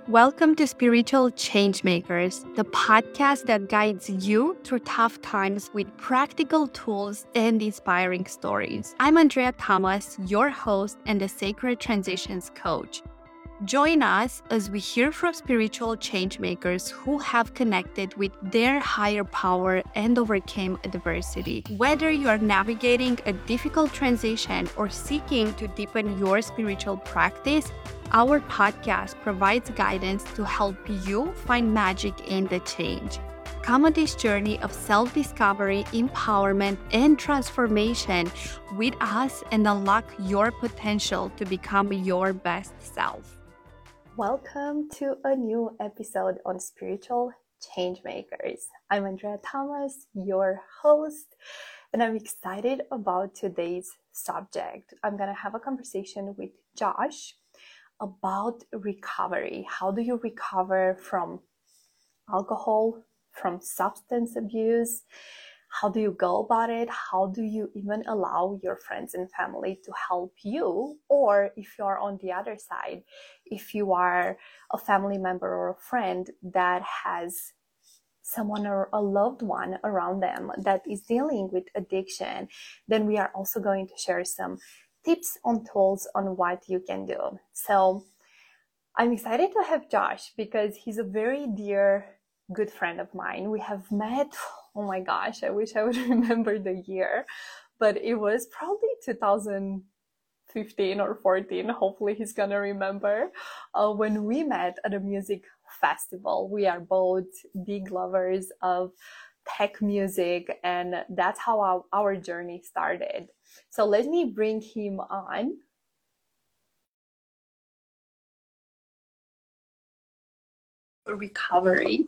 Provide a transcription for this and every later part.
Welcome to Spiritual Changemakers, the podcast that guides you through tough times with practical tools and inspiring stories. I'm Andrea Thomas, your host and the Sacred Transitions Coach. Join us as we hear from spiritual changemakers who have connected with their higher power and overcame adversity. Whether you are navigating a difficult transition or seeking to deepen your spiritual practice, our podcast provides guidance to help you find magic in the change. Come on this journey of self-discovery, empowerment, and transformation with us and unlock your potential to become your best self. Welcome to a new episode on Spiritual Changemakers. I'm Andrea Thomas, your host, and I'm excited about today's subject. I'm going to have a conversation with Josh about recovery. How do you recover from alcohol, from substance abuse? How do you go about it? How do you even allow your friends and family to help you? Or if you're on the other side, if you are a family member or a friend that has someone or a loved one around them that is dealing with addiction, then we are also going to share some tips on tools on what you can do. So I'm excited to have Josh because he's a very dear, good friend of mine. We have met, oh my gosh, I wish I would remember the year, but it was probably 2015 or 14. Hopefully he's gonna remember when we met at a music festival. We are both big lovers of tech music, and that's how our journey started. So let me bring him on. Recovery.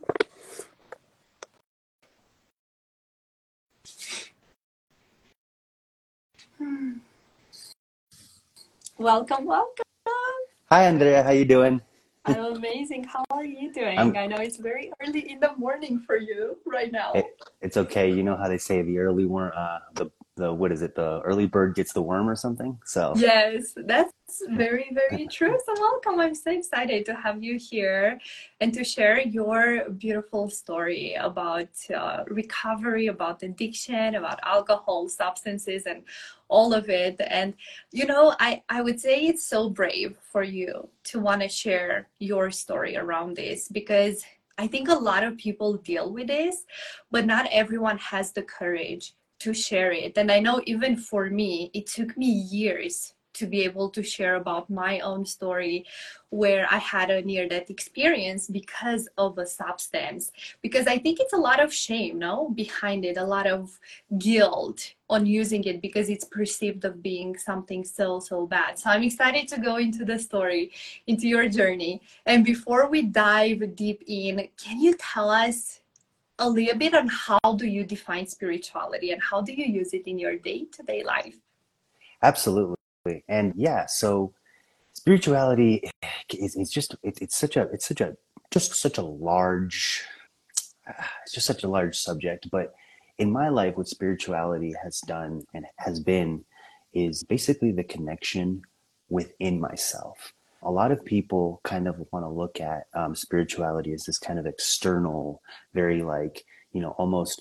Welcome. Hi, Andrea. How you doing? I'm amazing. How are you doing? I know it's very early in the morning for you right now. It's okay. You know how they say the early worm, the what is it? The early bird gets the worm or something. So yes, that's very, very true. So welcome. I'm so excited to have you here and to share your beautiful story about recovery, about addiction, about alcohol, substances, and all of it. And, you know, I would say it's so brave for you to want to share your story around this because I think a lot of people deal with this, but not everyone has the courage to share it. And I know even for me, it took me years to be able to share about my own story where I had a near-death experience because of a substance. Because I think it's a lot of shame, no, behind it, a lot of guilt on using it because it's perceived of being something so bad. So I'm excited to go into the story, into your journey. And before we dive deep in, can you tell us a little bit on how do you define spirituality and how do you use it in your day-to-day life? absolutely. And yeah, so spirituality is just it's such a just such a large it's just such a large subject. But in my life, what spirituality has done and has been is basically the connection within myself. A lot of people kind of want to look at spirituality as this kind of external, very like, almost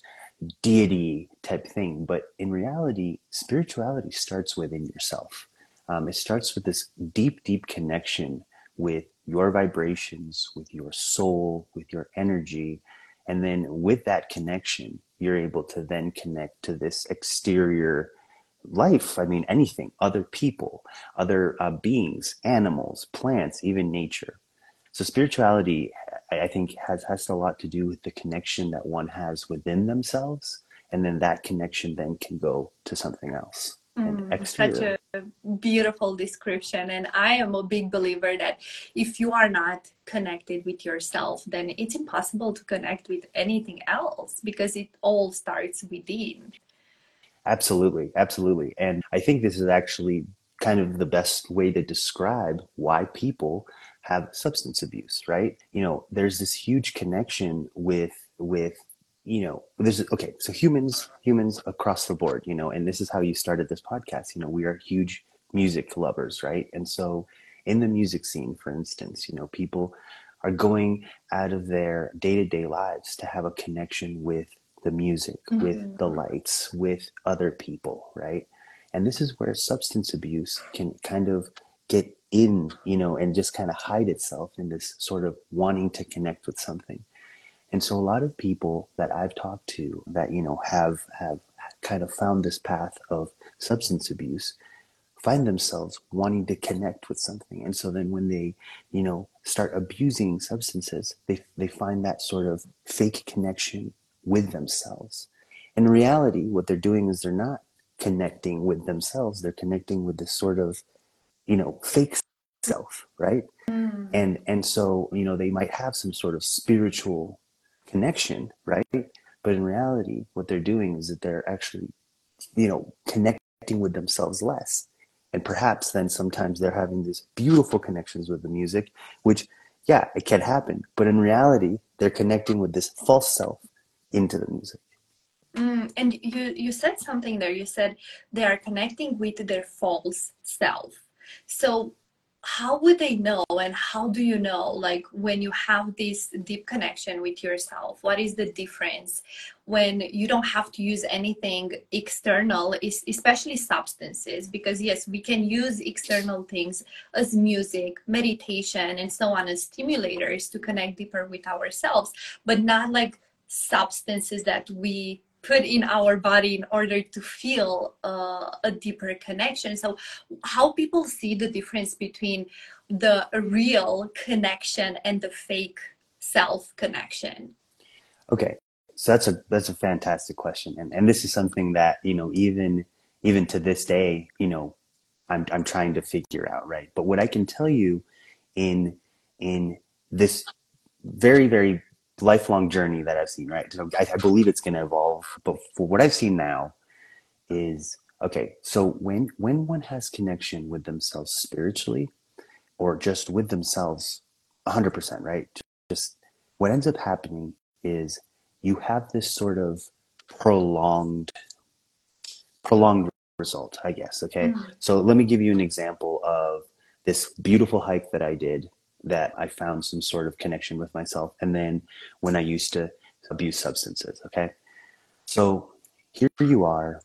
deity type thing. But in reality, spirituality starts within yourself. It starts with this deep connection with your vibrations, with your soul, with your energy. And then with that connection, you're able to then connect to this exterior life. I mean, anything, other people, other beings, animals, plants, even nature. So spirituality, I think, has a lot to do with the connection that one has within themselves. And then that connection then can go to something else. And exterior. Such a beautiful description. And I am a big believer that if you are not connected with yourself, then it's impossible to connect with anything else because it all starts within. Absolutely. And I think this is actually kind of the best way to describe why people have substance abuse, right? There's this huge connection with okay, so humans across the board, and this is how you started this podcast. We are huge music lovers, right? And so in the music scene, for instance, people are going out of their day-to-day lives to have a connection with the music, with the lights, with other people, right? And this is where substance abuse can kind of get in, and just kind of hide itself in this sort of wanting to connect with something. And so a lot of people that I've talked to that, have kind of found this path of substance abuse find themselves wanting to connect with something. And so then when they, start abusing substances, they find that sort of fake connection with themselves. In reality, what they're doing is they're not connecting with themselves. They're connecting with this sort of, fake self, right? And so, they might have some sort of spiritual connection, right? But in reality, what they're doing is that they're actually, connecting with themselves less. And perhaps then sometimes they're having these beautiful connections with the music, which, yeah, it can happen. But in reality, they're connecting with this false self into the music. And you said something there. You said they are connecting with their false self. So how would they know, and how do you know, like, when you have this deep connection with yourself? What is the difference when you don't have to use anything external, especially substances? Because yes, we can use external things as music, meditation, and so on as stimulators to connect deeper with ourselves, but not like substances that we put in our body in order to feel a deeper connection. So how people see the difference between the real connection and the fake self connection? Okay, so that's a fantastic question, and this is something that, even to this day, I'm trying to figure out, right? But what I can tell you in this very, very lifelong journey that I've seen, right? So I believe it's going to evolve, but for what I've seen now is, okay, so when one has connection with themselves spiritually, or just with themselves 100%, right? Just what ends up happening is you have this sort of prolonged result, I guess. Okay. So let me give you an example of this beautiful hike that I did, that I found some sort of connection with myself. And then when I used to abuse substances. Okay. So here you are,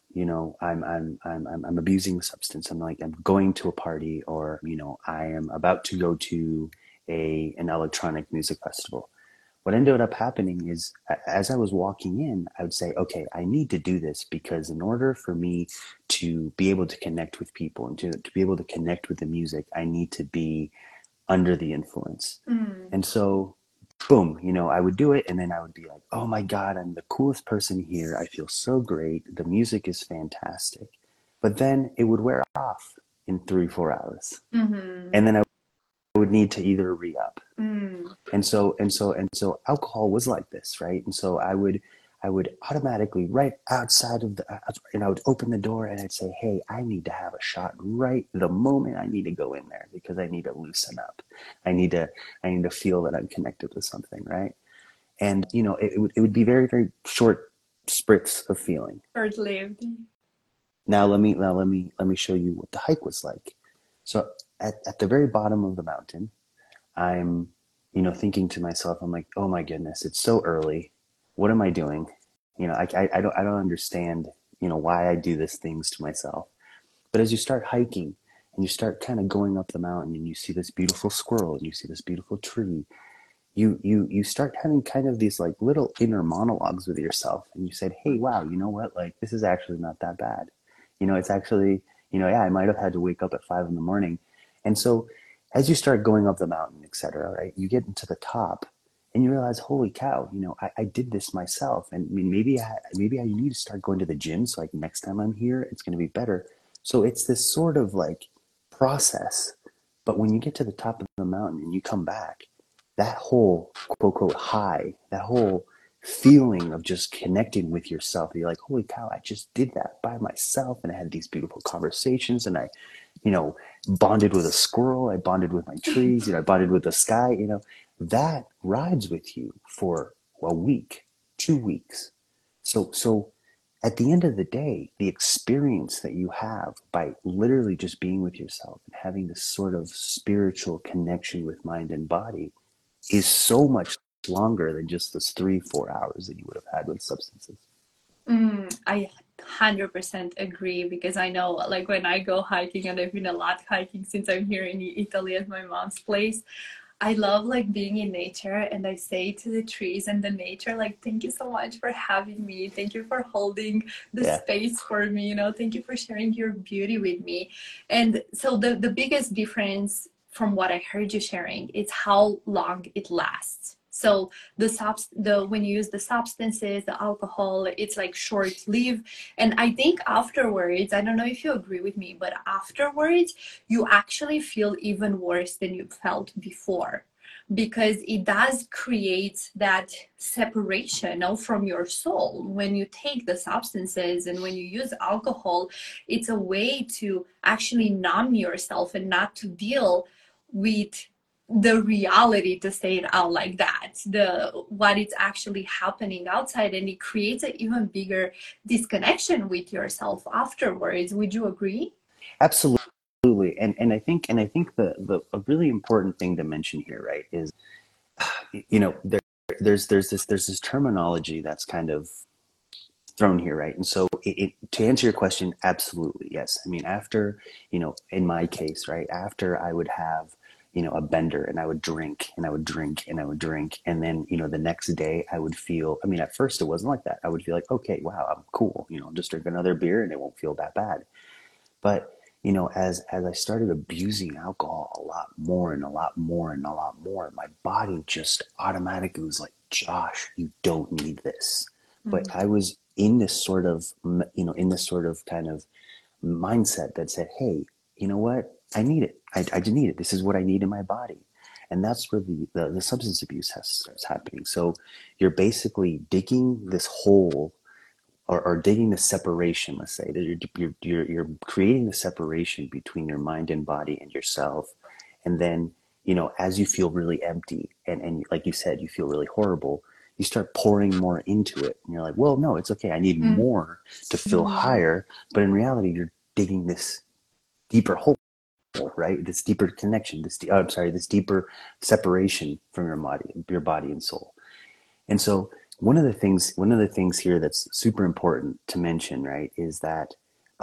I'm abusing the substance. I'm going to a party, or, I am about to go to an electronic music festival. What ended up happening is, as I was walking in, I would say, okay, I need to do this, because in order for me to be able to connect with people and to be able to connect with the music, I need to be under the influence. And so, boom, I would do it, and then I would be like, oh my God, I'm the coolest person here. I feel so great. The music is fantastic. But then it would wear off in 3-4 hours. And then I would need to either re-up. And so alcohol was like this, right? And so I would automatically, right outside of I would open the door and I'd say, hey, I need to have a shot right the moment I need to go in there, because I need to loosen up. I need to feel that I'm connected with something, right? And it would be very, very short spurts of feeling. Short-lived. Now let me show you what the hike was like. So at the very bottom of the mountain, I'm thinking to myself, I'm like, oh my goodness, it's so early. What am I doing? I don't understand, why I do these things to myself. But as you start hiking and you start kind of going up the mountain, and you see this beautiful squirrel and you see this beautiful tree, you start having kind of these like little inner monologues with yourself, and you said, hey, wow, you know what? Like, this is actually not that bad. It's actually, yeah, I might have had to wake up at 5 a.m. And so as you start going up the mountain, etc., right, you get into the top and you realize, holy cow, I did this myself. And I mean, maybe I need to start going to the gym, so like next time I'm here, it's going to be better. So it's this sort of like process. But when you get to the top of the mountain and you come back, that whole quote unquote high, that whole feeling of just connecting with yourself, you're like, holy cow, I just did that by myself, and I had these beautiful conversations, and I bonded with a squirrel, I bonded with my trees, I bonded with the sky. That rides with you for a week, 2 weeks. So at the end of the day, the experience that you have by literally just being with yourself and having this sort of spiritual connection with mind and body is so much longer than just those 3-4 hours that you would have had with substances. I 100% agree, because I know, like, when I go hiking, and I've been a lot hiking since I'm here in Italy at my mom's place, I love like being in nature, and I say to the trees and the nature, like, thank you so much for having me. Thank you for holding the Yeah. space for me, you know, thank you for sharing your beauty with me. And so the biggest difference from what I heard you sharing is how long it lasts. So the when you use the substances, the alcohol, it's like short lived. And I think afterwards, I don't know if you agree with me, but afterwards you actually feel even worse than you felt before, because it does create that separation, you know, from your soul. When you take the substances and when you use alcohol, it's a way to actually numb yourself and not to deal with the reality, to say it out like that, the what is actually happening outside, and it creates an even bigger disconnection with yourself afterwards. Would you agree? Absolutely. And I think the a really important thing to mention here, right, is, you know, there's this terminology that's kind of thrown here, right? And so to answer your question, absolutely, yes. I mean, after, you know, in my case, right, after I would have, you know, a bender, and I would drink and I would drink and I would drink. And then, you know, the next day I would feel, I mean, at first it wasn't like that. I would feel like, okay, wow, I'm cool. You know, I'll just drink another beer and it won't feel that bad. But, you know, as I started abusing alcohol a lot more and a lot more and a lot more, my body just automatically was like, Josh, you don't need this. But I was in this sort of, you know, in this sort of kind of mindset that said, hey, you know what? I need it. I just need it. This is what I need in my body. And that's where the substance abuse starts happening. So you're basically digging this hole, or digging the separation, let's say, that you're creating the separation between your mind and body and yourself. And then, you know, as you feel really empty, and like you said, you feel really horrible, you start pouring more into it. And you're like, well, no, it's okay. I need more to feel higher. But in reality, you're digging this deeper hole, right? This deeper connection, this deeper separation from your body and soul. And so one of the things here that's super important to mention, right, is that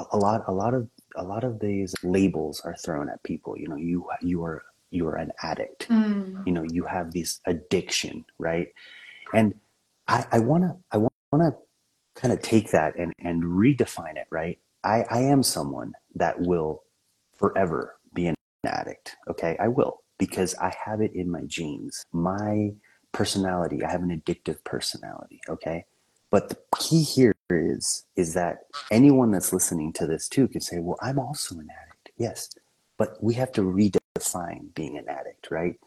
a lot of these labels are thrown at people. You know, you are an addict. You know, you have this addiction, right? And I wanna kind of take that and redefine it, right? I am someone that will forever be an addict. Okay, I will, because I have it in my genes. My personality, I have an addictive personality. Okay, but the key here is that anyone that's listening to this too can say, well, I'm also an addict. Yes, but we have to redefine being an addict, right?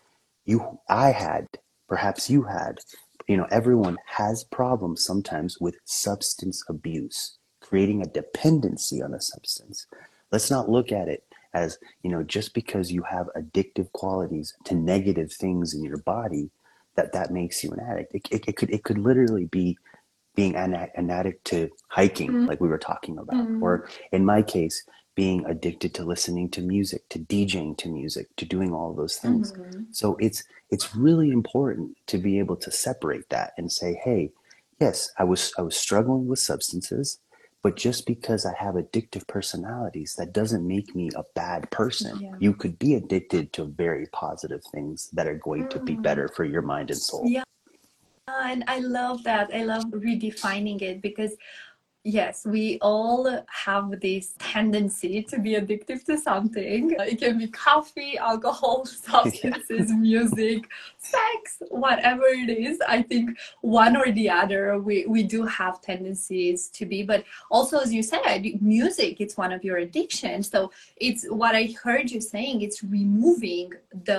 I had, perhaps you had, you know, everyone has problems sometimes with substance abuse, creating a dependency on a substance. Let's not look at it as, you know, just because you have addictive qualities to negative things in your body, that makes you an addict. It could literally be being an addict to hiking, like we were talking about, or in my case, being addicted to listening to music, to DJing to music, to doing all of those things. So it's really important to be able to separate that and say, hey, yes, I was struggling with substances, but just because I have addictive personalities, that doesn't make me a bad person. Yeah. You could be addicted to very positive things that are going to be better for your mind and soul. Yeah, and I love that. I love redefining it, because yes, we all have this tendency to be addicted to something. It can be coffee, alcohol, substances, music, sex, whatever it is. I think one or the other, we do have tendencies to be. But also, as you said, music, it's one of your addictions. So it's what I heard you saying, it's removing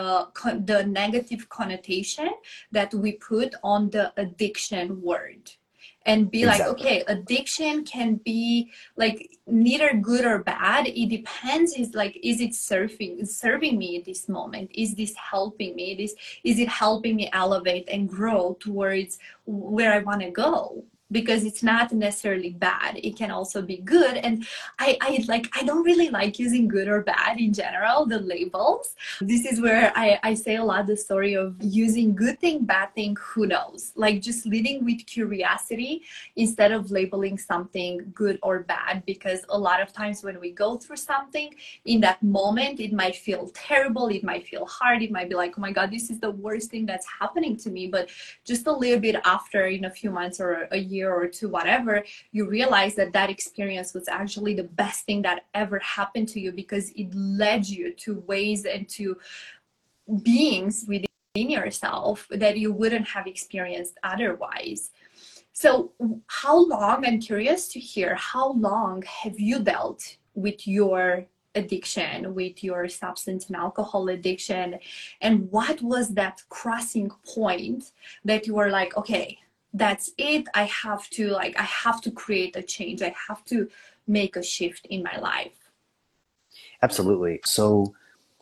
the negative connotation that we put on the addiction word, and be like, Exactly. okay, addiction can be like neither good or bad. It depends, is like, is it serving me at this moment? Is this helping me? Is it helping me elevate and grow towards where I want to go? because it's not necessarily bad. It can also be good. And I don't really like using good or bad in general, the labels. This is where I say a lot the story of using good thing, bad thing, who knows? Like just leading with curiosity instead of labeling something good or bad, because a lot of times when we go through something in that moment, it might feel terrible, it might feel hard, it might be like, oh my God, this is the worst thing that's happening to me. But just a little bit after, in a few months or a year or two, whatever, you realize that that experience was actually the best thing that ever happened to you, because it led you to ways and to beings within yourself that you wouldn't have experienced otherwise. So how long, I'm curious to hear, how long have you dealt with your addiction, with your substance and alcohol addiction? And what was that crossing point that you were like, okay, that's it. I have to create a change. I have to make a shift in my life. Absolutely. So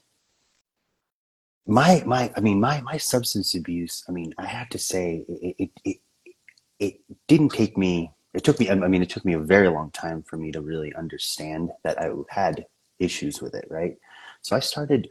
my substance abuse, I mean, I have to say it didn't take me, it took me a very long time for me to really understand that I had issues with it, right? So I started,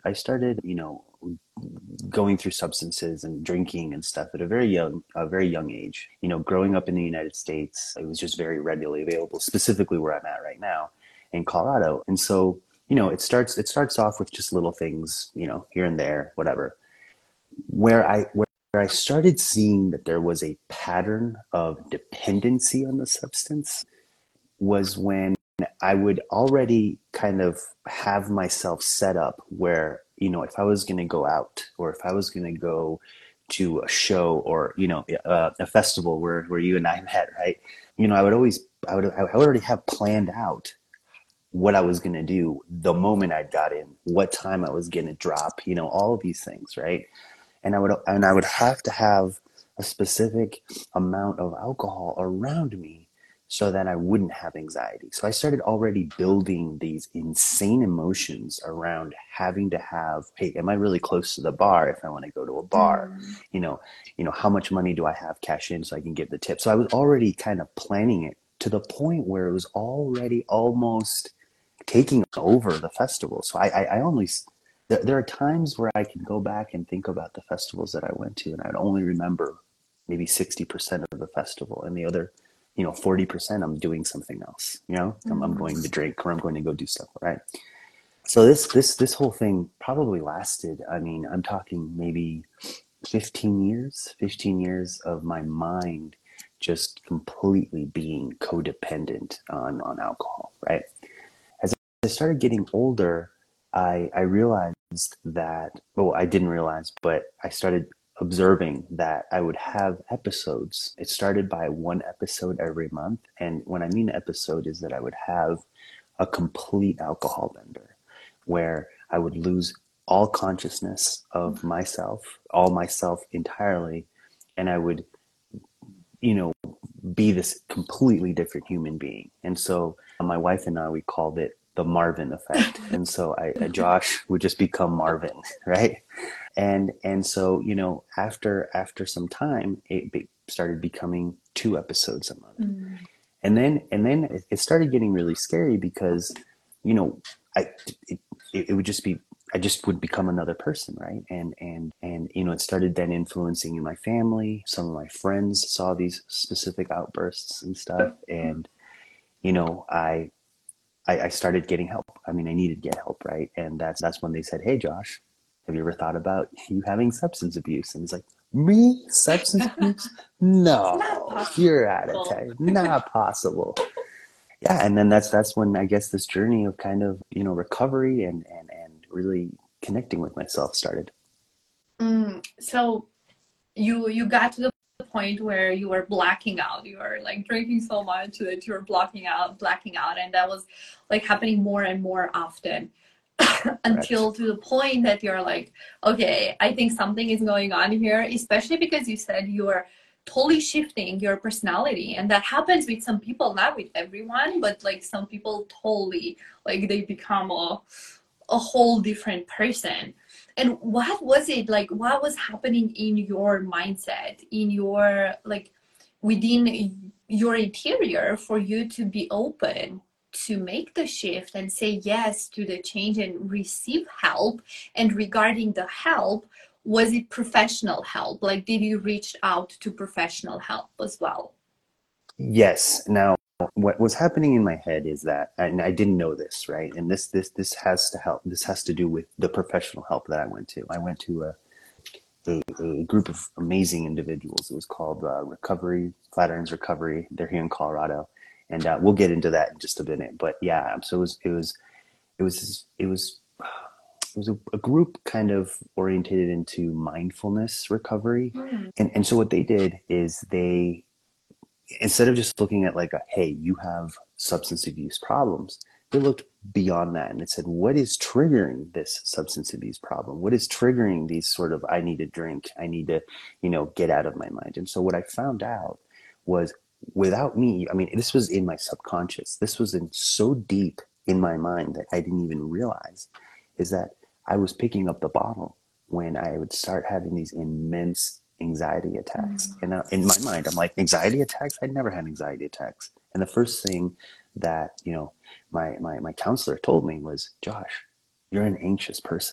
going through substances and drinking and stuff at a very young age. Growing up in the United States, it was just very readily available, specifically where I'm at right now in Colorado. And so, it starts off with just little things, here and there, whatever. Where I started seeing that there was a pattern of dependency on the substance was when I would already kind of have myself set up where, if I was going to go out, or if I was going to go to a show, or, a festival where you and I met, right? I would already have planned out what I was going to do the moment I got in, what time I was going to drop, all of these things, right? And I would have to have a specific amount of alcohol around me so that I wouldn't have anxiety. So I started already building these insane emotions around having to have, hey, am I really close to the bar if I want to go to a bar? How much money do I have cash in so I can give the tip? So I was already kind of planning it to the point where it was already almost taking over the festival. So I only, there are times where I can go back and think about the festivals that I went to, and I'd only remember maybe 60% of the festival, and the other, 40% I'm doing something else. I'm going to drink, or I'm going to go do stuff, right? So this whole thing probably lasted, I'm talking maybe 15 years of my mind just completely being codependent on alcohol, right? As I started getting older, I realized that, I didn't realize, but I started observing that I would have episodes. It started by one episode every month. And when I mean episode is that I would have a complete alcohol bender where I would lose all consciousness of myself entirely. And I would, be this completely different human being. And so my wife and I, we called it the Marvin effect. And so Josh would just become Marvin, right? And so, after some time, it started becoming 2 episodes a month. Mm. And then it started getting really scary because, it would just be, I just would become another person, right? And it started then influencing in my family. Some of my friends saw these specific outbursts and stuff. And, I started getting help. I needed to get help, right? And that's when they said, hey, Josh, have you ever thought about you having substance abuse? And it's like, me? Substance abuse? No, you're out of time. Not possible. Yeah, and then that's when I guess this journey of kind of, recovery and really connecting with myself started. So you got to the point where you were blacking out. You were like drinking so much that you were blacking out, and that was like happening more and more often. Until to the point that you're like, okay, I think something is going on here, especially because you said you are totally shifting your personality. And that happens with some people, not with everyone, but like some people totally, like they become a whole different person. And what was it like? What was happening in your mindset, in your, like, within your interior for you to be open to make the shift and say yes to the change and receive help? And regarding the help, was it professional help? Like, did you reach out to professional help as well? Yes. Now, what was happening in my head is that, and I didn't know this, right? And this has to help. This has to do with the professional help that I went to. I went to a group of amazing individuals. It was called Recovery, Flatirons Recovery. They're here in Colorado, and we'll get into that in just a minute. But yeah, so it was a group kind of orientated into mindfulness recovery. And so what they did is they, instead of just looking at like hey, you have substance abuse problems, they looked beyond that and it said, what is triggering this substance abuse problem? What is triggering these sort of, I need to drink, I need to, get out of my mind? And so what I found out was, without me, I mean, this was in my subconscious, this was in so deep in my mind that I didn't even realize, is that I was picking up the bottle when I would start having these immense anxiety attacks. And in my mind, I'm like, anxiety attacks? I'd never had anxiety attacks. And the first thing that, my counselor told me was, Josh, you're an anxious person.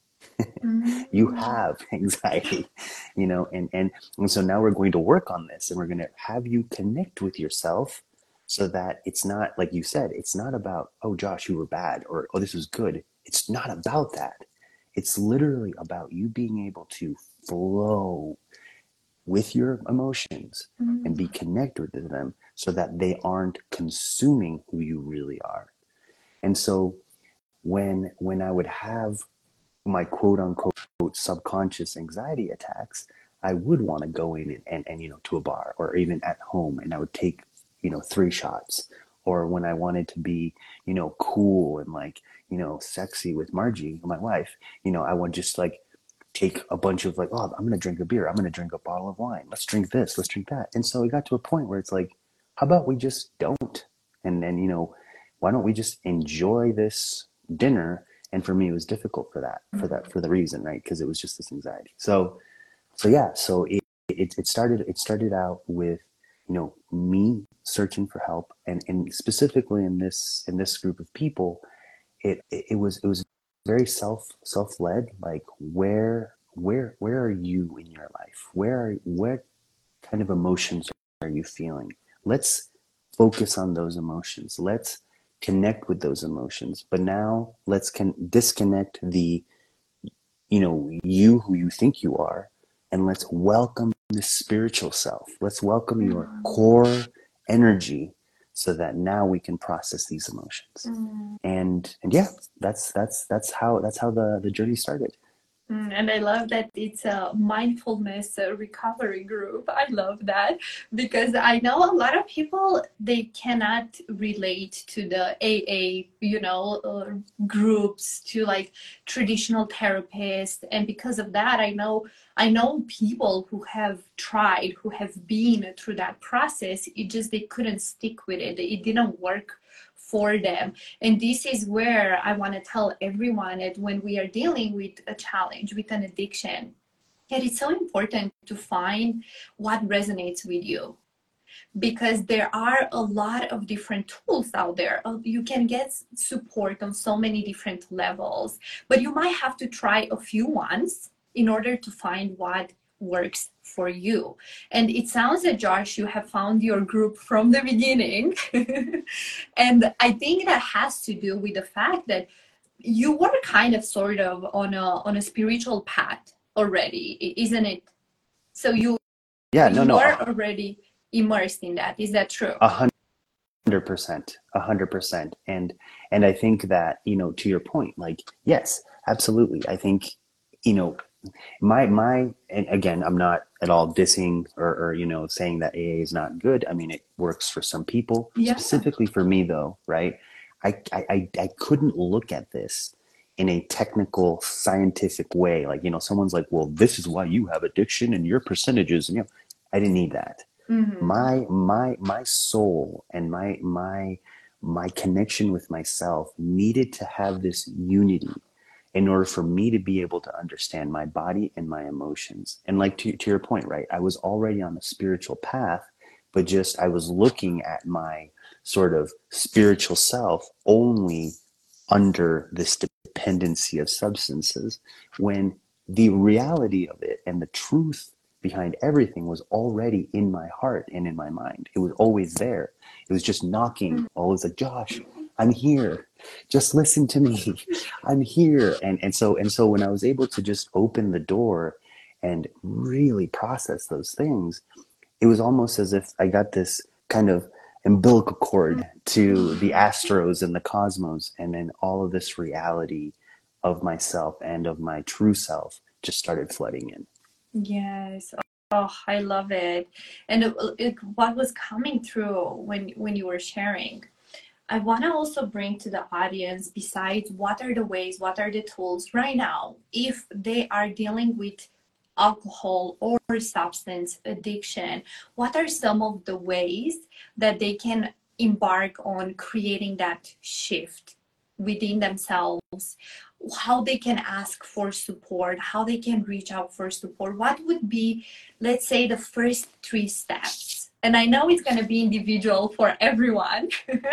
You have anxiety, and so now we're going to work on this, and we're going to have you connect with yourself so that it's not, like you said, it's not about, oh, Josh, you were bad, or, oh, this was good. It's not about that. It's literally about you being able to flow with your emotions and be connected to them so that they aren't consuming who you really are. And so when I would have my quote unquote subconscious anxiety attacks, I would want to go in and to a bar or even at home, and I would take 3 shots. Or when I wanted to be cool and like sexy with Margie, my wife, I would just like take a bunch of like, oh, I'm gonna drink a beer, I'm gonna drink a bottle of wine, let's drink this, let's drink that. And so it got to a point where it's like, how about we just don't? And then why don't we just enjoy this dinner? And for me, it was difficult for the reason, right? Because it was just this anxiety. So yeah, so it started out with me searching for help, and specifically in this group of people, it was very self-led. Like, where are you in your life? What kind of emotions are you feeling? Let's focus on those emotions. Let's connect with those emotions. But now let's disconnect the you who you think you are, and let's welcome the spiritual self. Let's welcome your core energy so that now we can process these emotions. And yeah, that's how the journey started. And I love that it's a mindfulness recovery group. I love that, because I know a lot of people, they cannot relate to the AA, groups, to like traditional therapists. And because of that, I know people who have tried, who have been through that process. It just, they couldn't stick with it. It didn't work for them. And this is where I want to tell everyone that when we are dealing with a challenge, with an addiction, that it's so important to find what resonates with you, because there are a lot of different tools out there. You can get support on so many different levels, but you might have to try a few ones in order to find what works for you. And it sounds that, Josh, you have found your group from the beginning. And I think that has to do with the fact that you were kind of sort of on a spiritual path already, isn't it? So you were already immersed in that. Is that true? 100%. And I think that, to your point, like, yes, absolutely. I think, my and again, I'm not at all dissing or saying that AA is not good. I mean, it works for some people. Yeah. Specifically for me, though, right? I couldn't look at this in a technical, scientific way. Like, someone's like, well, this is why you have addiction and your percentages, and I didn't need that. My soul and my connection with myself needed to have this unity in order for me to be able to understand my body and my emotions. And like to your point, right? I was already on a spiritual path, but just I was looking at my sort of spiritual self only under this dependency of substances, when the reality of it and the truth behind everything was already in my heart and in my mind. It was always there. It was just knocking, always like, Josh, I'm here. Just listen to me. I'm here. And so when I was able to just open the door and really process those things, it was almost as if I got this kind of umbilical cord to the astros and the cosmos, and then all of this reality of myself and of my true self just started flooding in. Yes. Oh, I love it. And what was coming through when you were sharing, I want to also bring to the audience, besides what are the ways, what are the tools right now, if they are dealing with alcohol or substance addiction, what are some of the ways that they can embark on creating that shift within themselves, how they can ask for support, how they can reach out for support? What would be, let's say, the first 3 steps? And I know it's going to be individual for everyone.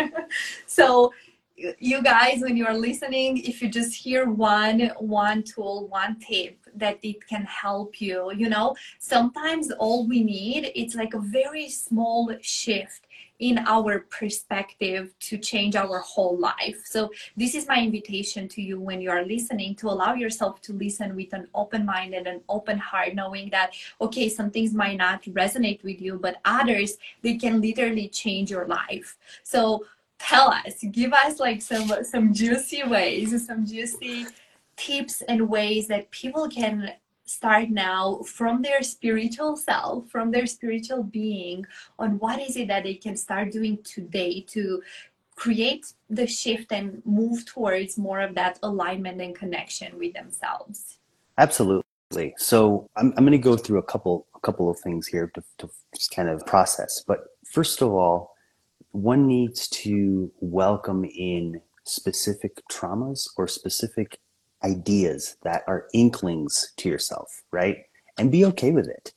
So you guys, when you are listening, if you just hear one tool, one tip that it can help you, sometimes all we need, it's like a very small shift in our perspective to change our whole life. So this is my invitation to you when you are listening, to allow yourself to listen with an open mind and an open heart, knowing that, okay, some things might not resonate with you, but others, they can literally change your life. So tell us, give us like some juicy ways, some juicy tips and ways that people can start now from their spiritual self, from their spiritual being, on what is it that they can start doing today to create the shift and move towards more of that alignment and connection with themselves. Absolutely. So I'm going to go through a couple of things here to just kind of process. But first of all, one needs to welcome in specific traumas or specific ideas that are inklings to yourself, right? And be okay with it.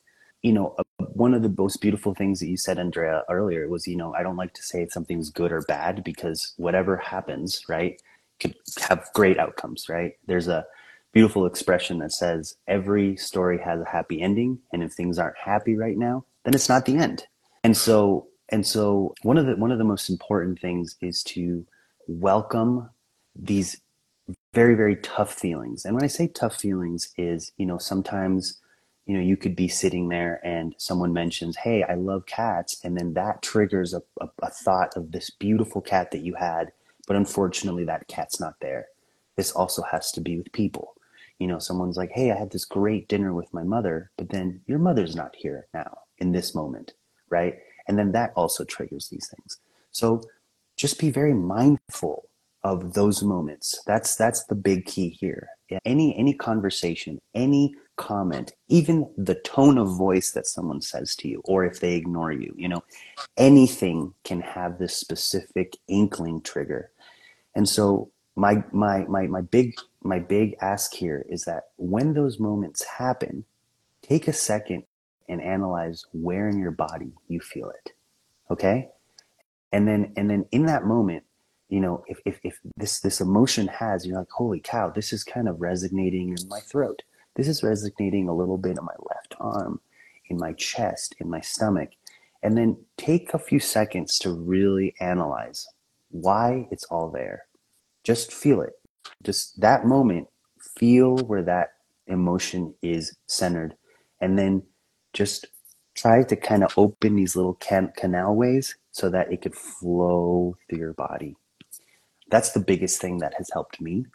One of the most beautiful things that you said, Andrea, earlier was, I don't like to say if something's good or bad, because whatever happens, right, could have great outcomes, right? There's a beautiful expression that says every story has a happy ending, and if things aren't happy right now, then it's not the end. And so one of the most important things is to welcome these very, very tough feelings. And when I say tough feelings is, sometimes, you could be sitting there and someone mentions, hey, I love cats. And then that triggers a thought of this beautiful cat that you had, but unfortunately that cat's not there. This also has to be with people. Someone's like, hey, I had this great dinner with my mother, but then your mother's not here now in this moment, right? And then that also triggers these things. So just be very mindful of those moments. That's the big key here. Any conversation, any comment, even the tone of voice that someone says to you, or if they ignore you, anything can have this specific inkling trigger. And so my big ask here is that when those moments happen, take a second and analyze where in your body you feel it. Okay? And then in that moment, if this emotion has, you're like, holy cow, this is kind of resonating in my throat. This is resonating a little bit in my left arm, in my chest, in my stomach. And then take a few seconds to really analyze why it's all there. Just feel it. Just that moment, feel where that emotion is centered. And then just try to kind of open these little canal ways so that it could flow through your body. That's the biggest thing that has helped me.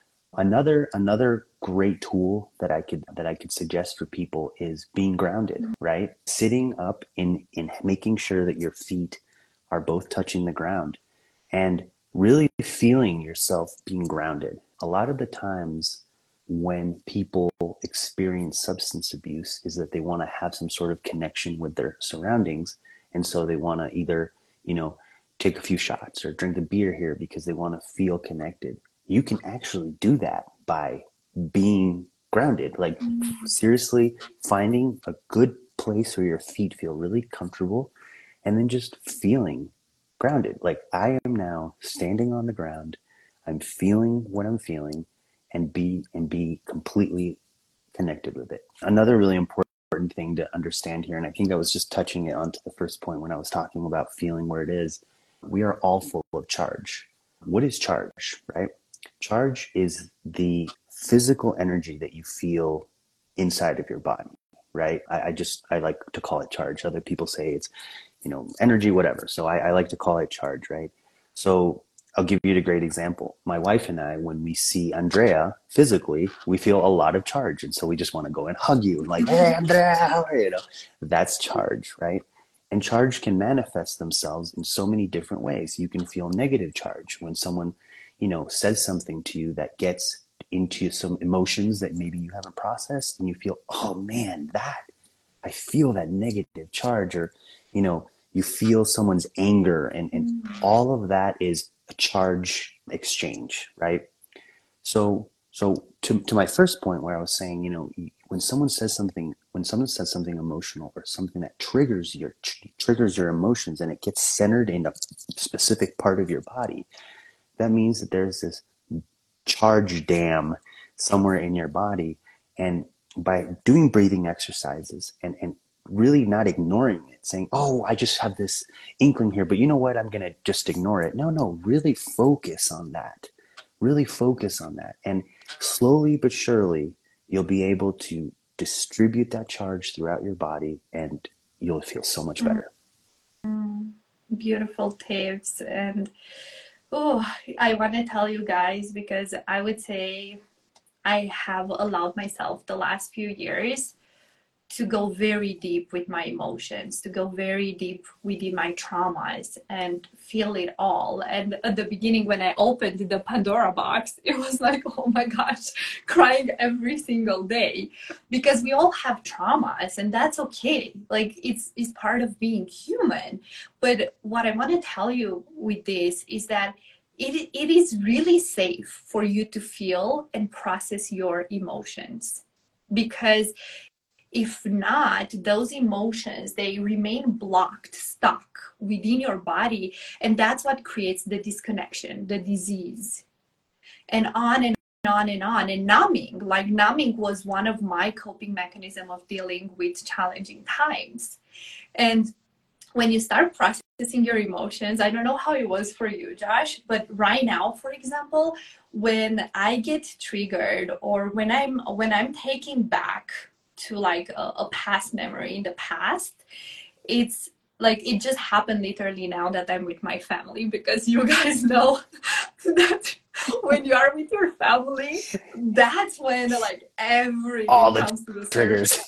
Another great tool that I could suggest for people is being grounded, right? Sitting up in making sure that your feet are both touching the ground and really feeling yourself being grounded. A lot of the times when people experience substance abuse is that they want to have some sort of connection with their surroundings. And so they want to either, take a few shots or drink a beer here because they want to feel connected. You can actually do that by being grounded, like seriously finding a good place where your feet feel really comfortable and then just feeling grounded. Like I am now standing on the ground. I'm feeling what I'm feeling and be completely connected with it. Another really important thing to understand here, and I think I was just touching it onto the first point when I was talking about feeling where it is, we are all full of charge. What is charge, right? Charge is the physical energy that you feel inside of your body, right? I like to call it charge. Other people say it's, energy, whatever. So I like to call it charge, right? So I'll give you a great example. My wife and I, when we see Andrea physically, we feel a lot of charge. And so we just want to go and hug you and like, hey, Andrea, how are you? That's charge, right? And charge can manifest themselves in so many different ways. You can feel negative charge when someone, says something to you that gets into some emotions that maybe you haven't processed, and you feel, oh man, I feel that negative charge, or, you feel someone's anger, and all of that is a charge exchange, right? So to my first point where I was saying, when someone says something emotional or something that triggers your emotions, and it gets centered in a specific part of your body, that means that there's this charge dam somewhere in your body. And by doing breathing exercises and really not ignoring it, saying, oh, I just have this inkling here, but you know what, I'm going to just ignore it. No, really focus on that. And slowly but surely, you'll be able to distribute that charge throughout your body, and you'll feel so much better. Beautiful tips. And I want to tell you guys, because I would say I have allowed myself the last few years to go very deep with my emotions, to go very deep within my traumas and feel it all. And at the beginning, when I opened the Pandora box, it was like, oh my gosh, crying every single day, because we all have traumas, and that's okay. Like it's part of being human. But what I want to tell you with this is that it is really safe for you to feel and process your emotions, because if not, those emotions, they remain blocked, stuck within your body. And that's what creates the disconnection, the disease, and on and on and on. And numbing was one of my coping mechanisms of dealing with challenging times. And when you start processing your emotions, I don't know how it was for you, Josh, but right now, for example, when I get triggered, or when I'm taking back to like a past memory in the past, it's like it just happened literally now that I'm with my family, because you guys know that when you are with your family, that's when like everything comes to the triggers.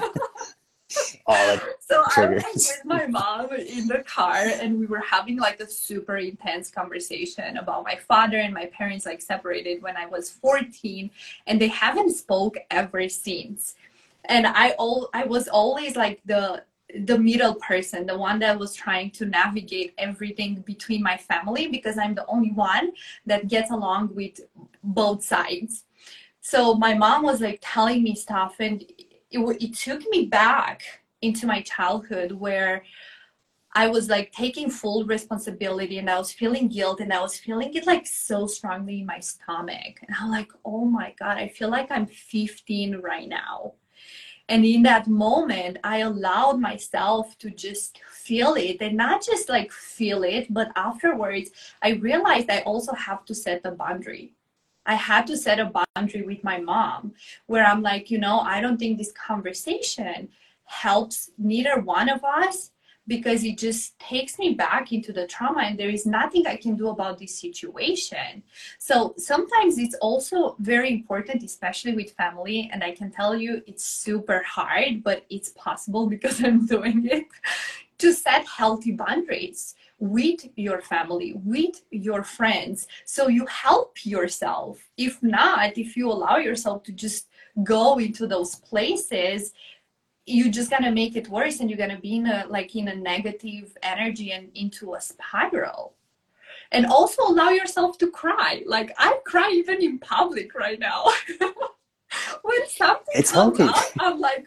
So I was like with my mom in the car, and we were having like a super intense conversation about my father and my parents like separated when I was 14, and they haven't spoke ever since. And I was always like the middle person, the one that was trying to navigate everything between my family, because I'm the only one that gets along with both sides. So my mom was like telling me stuff, and it took me back into my childhood, where I was like taking full responsibility, and I was feeling guilt, and I was feeling it like so strongly in my stomach. And I'm like, oh my God, I feel like I'm 15 right now. And in that moment, I allowed myself to just feel it, and not just like feel it, but afterwards, I realized I also have to set a boundary. I had to set a boundary with my mom, where I'm like, I don't think this conversation helps neither one of us, because it just takes me back into the trauma, and there is nothing I can do about this situation. So sometimes it's also very important, especially with family, and I can tell you it's super hard, but it's possible because I'm doing it, to set healthy boundaries with your family, with your friends, so you help yourself. If not, if you allow yourself to just go into those places, you're just gonna make it worse, and you're gonna be in a negative energy and into a spiral. And also allow yourself to cry. Like I cry even in public right now. When something comes up, I'm like,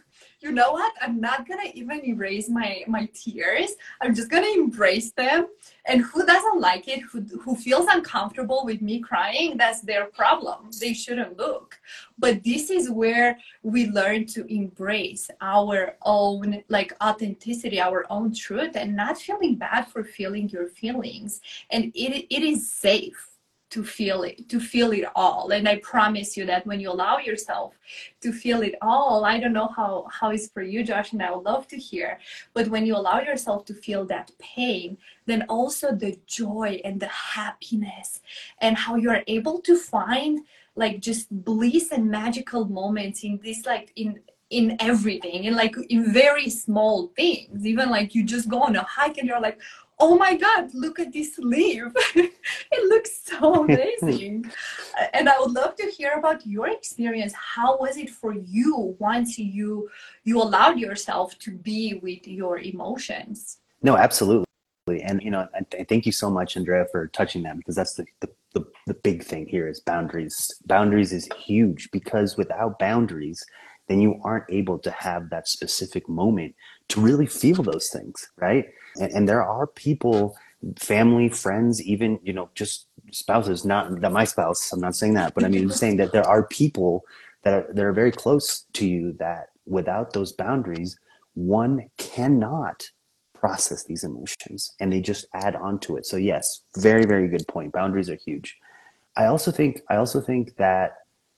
you know what? I'm not gonna even erase my tears. I'm just gonna embrace them. And who doesn't like it, who feels uncomfortable with me crying, that's their problem. They shouldn't look. But this is where we learn to embrace our own like authenticity, our own truth, and not feeling bad for feeling your feelings. And it is safe to feel it all. And I promise you that when you allow yourself to feel it all, I don't know how it's for you, Josh, and I would love to hear, but when you allow yourself to feel that pain, then also the joy and the happiness, and how you're able to find like just bliss and magical moments in this, like in everything, in like in very small things. Even like you just go on a hike and you're like, oh my God, look at this leaf. It looks so amazing. And I would love to hear about your experience. How was it for you once you allowed yourself to be with your emotions? No, absolutely. And, I thank you so much, Andrea, for touching that, because that's the big thing here is boundaries. Boundaries is huge, because without boundaries, then you aren't able to have that specific moment to really feel those things, right? And there are people, family, friends, even, just spouses, not that my spouse, I'm not saying that, but I mean, I'm saying that there are people that are very close to you that without those boundaries, one cannot process these emotions, and they just add on to it. So yes, very, very good point. Boundaries are huge. I also think that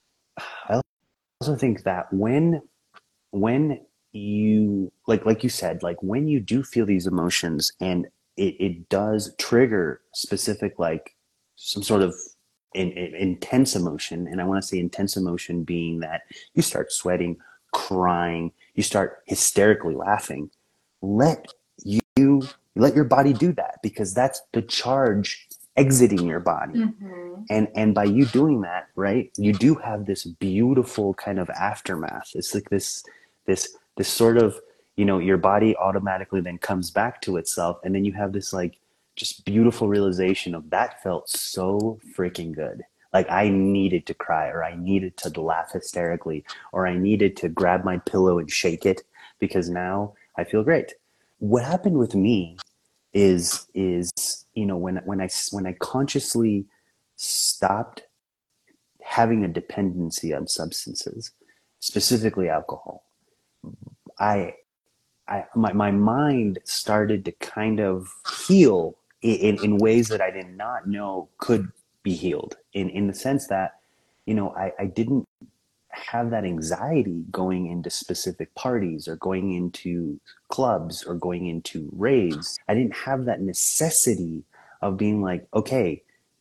when you like you said, like when you do feel these emotions and it does trigger specific, like some sort of intense emotion, and I want to say intense emotion being that you start sweating, crying, you start hysterically laughing, let your body do that, because that's the charge exiting your body. Mm-hmm. And by you doing that, right, you do have this beautiful kind of aftermath. It's like this sort of, your body automatically then comes back to itself, and then you have this like just beautiful realization of that felt so freaking good. Like I needed to cry, or I needed to laugh hysterically, or I needed to grab my pillow and shake it, because now I feel great. What happened with me is when I consciously stopped having a dependency on substances, specifically alcohol, my mind started to kind of heal in ways that I did not know could be healed, in the sense that, I didn't have that anxiety going into specific parties, or going into clubs, or going into raves. I didn't have that necessity of being like, okay,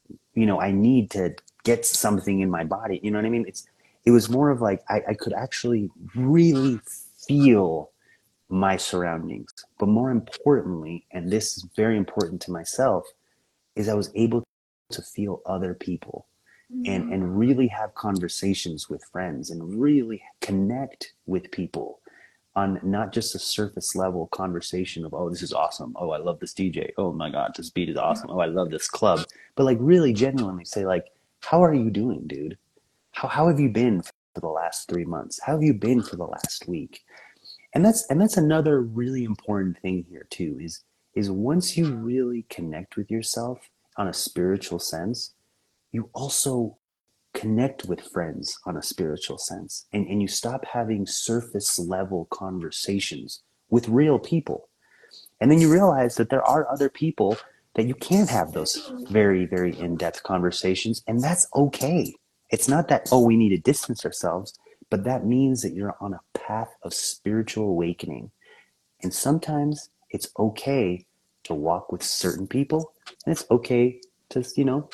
I need to get something in my body. You know what I mean? It was more of like, I could actually really feel my surroundings. But more importantly, and this is very important to myself, is I was able to feel other people, and really have conversations with friends, and really connect with people on not just a surface level conversation of, oh, this is awesome. Oh, I love this DJ. Oh my God, this beat is awesome. Oh, I love this club. But like really genuinely say like, how are you doing, dude? How have you been for the last 3 months? How have you been for the last week? And that's another really important thing here too, is once you really connect with yourself on a spiritual sense, you also connect with friends on a spiritual sense, and you stop having surface level conversations with real people. And then you realize that there are other people that you can't have those very, very in-depth conversations, and that's okay. It's not that, oh, we need to distance ourselves, but that means that you're on a path of spiritual awakening. And sometimes it's okay to walk with certain people, and it's okay to,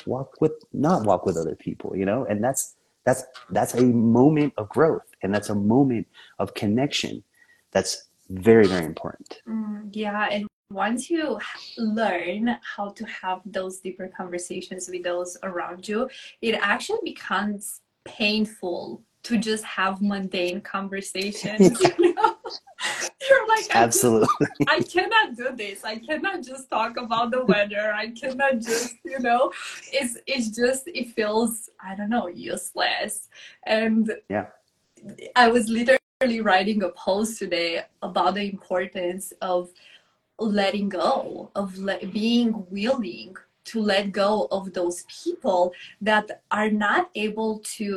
not walk with other people, and that's a moment of growth, and that's a moment of connection that's very, very important. Yeah, and once you learn how to have those deeper conversations with those around you, it actually becomes painful to just have mundane conversations. You're like, absolutely. I cannot do this. I cannot just talk about the weather. I cannot just, it feels, I don't know, useless. And yeah, I was literally literally writing a post today about the importance of letting go, of being willing to let go of those people that are not able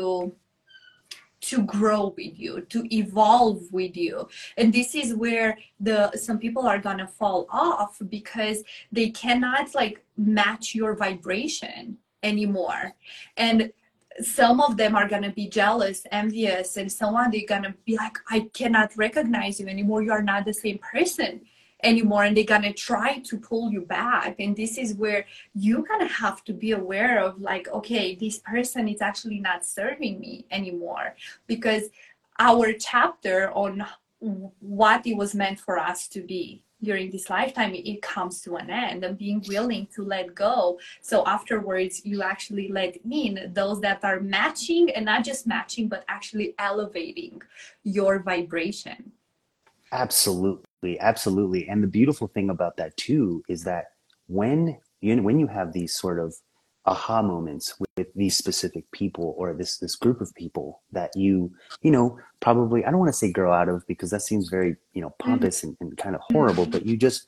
to grow with you, to evolve with you. And this is where some people are gonna fall off because they cannot like match your vibration anymore. And some of them are gonna be jealous, envious, and so on. They're gonna be like, I cannot recognize you anymore. You are not the same person anymore. And they're gonna try to pull you back. And this is where you kind of have to be aware of like, okay, this person is actually not serving me anymore, because our chapter on what it was meant for us to be during this lifetime, it comes to an end, and being willing to let go. So afterwards, you actually let in those that are matching, and not just matching, but actually elevating your vibration. Absolutely, absolutely. And the beautiful thing about that too is that when you have these sort of aha moments with these specific people, or this group of people that probably, I don't want to say grow out of, because that seems very pompous and kind of horrible, but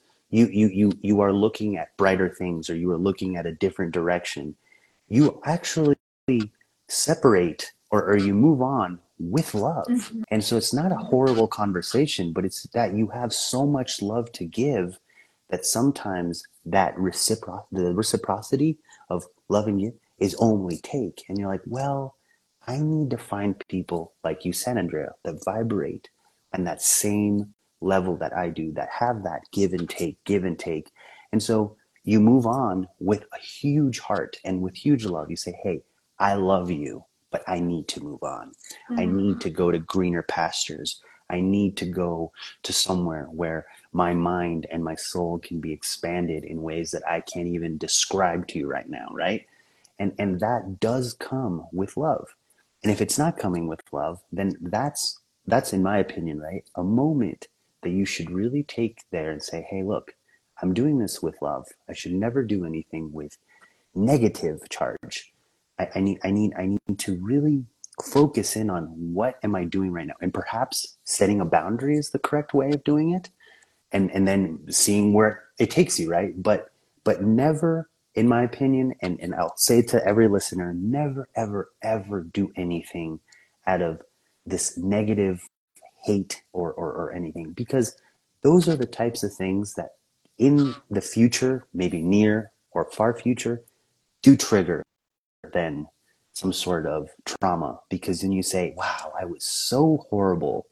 you are looking at brighter things, or you are looking at a different direction. You actually separate, or you move on with love. Mm-hmm. And so it's not a horrible conversation, but it's that you have so much love to give that sometimes that the reciprocity of loving you is only take. And you're like, well, I need to find people, like you said, Andrea, that vibrate on that same level that I do, that have that give and take. And so you move on with a huge heart and with huge love. You say, hey, I love you, but I need to move on. Mm-hmm. I need to go to greener pastures. I need to go to somewhere where my mind and my soul can be expanded in ways that I can't even describe to you right now, right? And that does come with love. And if it's not coming with love, then that's in my opinion, right, a moment that you should really take there and say, hey, look, I'm doing this with love. I should never do anything with negative charge. I need to really focus in on what am I doing right now, and perhaps setting a boundary is the correct way of doing it, and then seeing where it takes you, right? But never, in my opinion, and I'll say to every listener, never, ever, ever do anything out of this negative hate or anything, because those are the types of things that in the future, maybe near or far future, do trigger then some sort of trauma, because then you say, wow, I was so horrible,